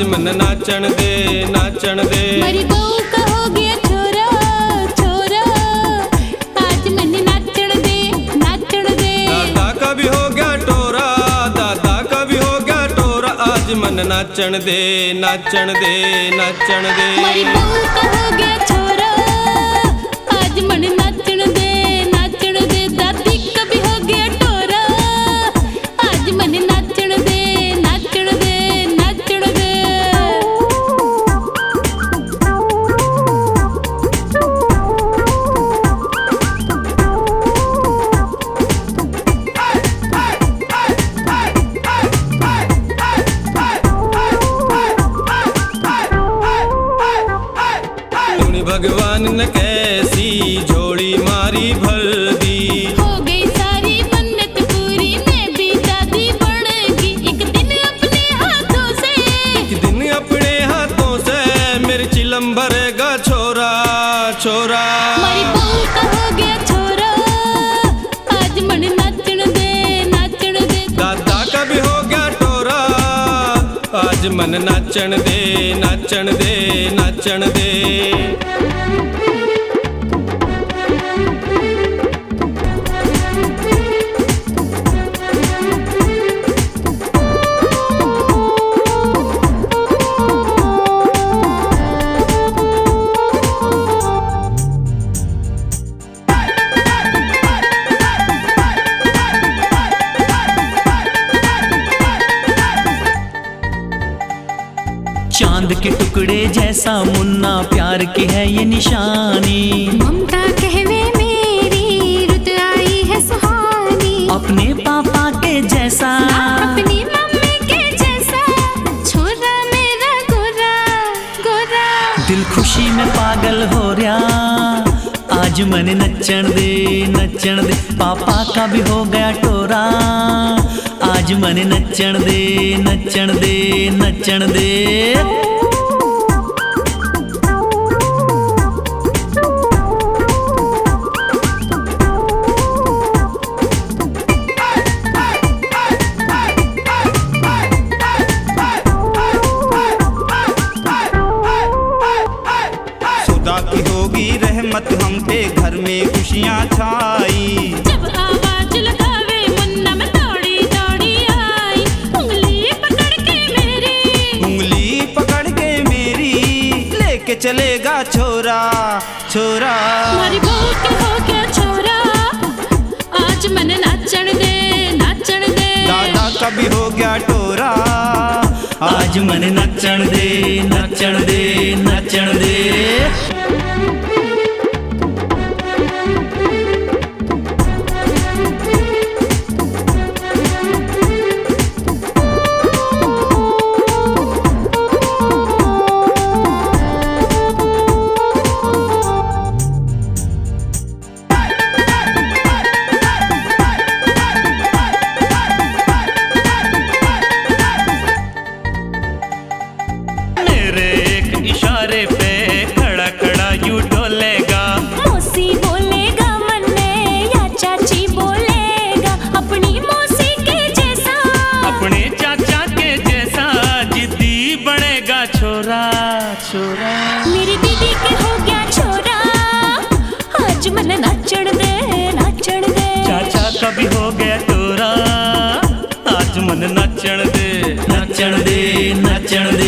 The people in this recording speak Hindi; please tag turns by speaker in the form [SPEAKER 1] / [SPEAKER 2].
[SPEAKER 1] मन नाचण दे नाचण दे।
[SPEAKER 2] मेरी बहू का हो गया छोरा छोरा, आज मन नाचण दे नाचण दे।
[SPEAKER 1] दादा का भी हो गया टोरा, दादा का भी हो गया टोरा, आज मन नाचण दे नाचण दे नाचण दे।
[SPEAKER 2] मेरी बहू का हो गया छोरा, आज मन नाचण दे नाचण दे। दादी का भी हो गया टोरा, आज मन नाचण दे नाचण दे नाचण दे।
[SPEAKER 1] भगवान ने कैसी झोली मारी भर दी,
[SPEAKER 2] हो गई सारी मन्नत पूरी, मैं भी दादी बनेगी एक दिन अपने हाथों से।
[SPEAKER 1] एक दिन अपने हाथों से मेरी चिलम भरेगा छोरा छोरा।
[SPEAKER 2] मेरी बहू का हो गया छोरा, आज मन नाचण दे नाचण दे।
[SPEAKER 1] दादा का भी हो गया टोरा, आज मन नाचण दे नाचण दे नाचण दे।
[SPEAKER 3] चांद के टुकड़े जैसा मुन्ना, प्यार की है ये निशानी।
[SPEAKER 2] ममता कहवे मेरी रुत आई है सुहानी।
[SPEAKER 3] अपने पापा के जैसा,
[SPEAKER 2] अपनी मम्मी के जैसा, छोरा मेरा गोरा गोरा।
[SPEAKER 3] दिल खुशी में पागल हो रहा, आज मन नचण दे नचण दे। पापा का भी हो गया टोरा, आज मन नचण दे नचण दे नचण दे।
[SPEAKER 4] की होगी रहमत हम पे, घर में खुशियाँ छाई।
[SPEAKER 2] जब आवाज लगावे मुन्ना मैं दौड़ी दौड़ी आई, उंगली पकड़ के मेरी,
[SPEAKER 4] उंगली पकड़ के मेरी, लेके चलेगा छोरा छोरा।
[SPEAKER 2] मेरी बहू के हो गया छोरा, आज मन नाचण दे नाचण दे।
[SPEAKER 4] दादा का भी हो गया टोरा,
[SPEAKER 3] आज मन नचण दे नचण दे नचण दे। इशारे पे खड़ा खड़ा यूं डोलेगा,
[SPEAKER 2] मौसी बोलेगा मन्ने या चाची बोलेगा, अपनी मौसी के जैसा,
[SPEAKER 3] अपने चाचा के जैसा जिद्दी बनेगा छोरा छोरा।
[SPEAKER 2] मेरी दीदी के हो गया छोरा, आज मन नाचण दे नाचण दे।
[SPEAKER 3] चाचा का भी हो गया टोरा, आज मन नचण दे नचण दे नचण दे।